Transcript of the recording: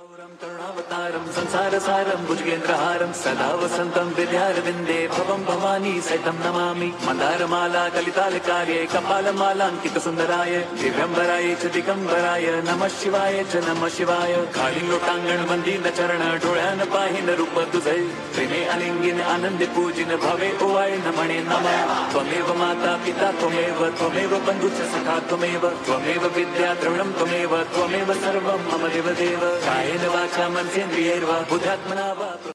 करुणावतारं संसारसारं भुजगेन्द्रहारं सदा वसन्तं विद्यारविन्दे भवं भवानी सहितं नमामि मन्दारमाला कलितालकार्ये कपालमालाङ्कितसुन्दराय दिव्यम्बराय च दिगम्बराय नमः शिवाय च नमः शिवाय काळीलोटांगण वंदीन चरण डोळ्यान पाहिन रूप तुझे प्रेमे अलिंगिन आनंदे पूजिन भवे ओवाळीन म्हणे नमः त्वमेव माता पिता त्वमेव बन्धुश्च सखा त्वमेव विद्या द्रविणं त्वमेव सर्वं मम देवदेव कायेन वाचा मनसेन्द्रियैर्वा बुद्ध्यात्मना वा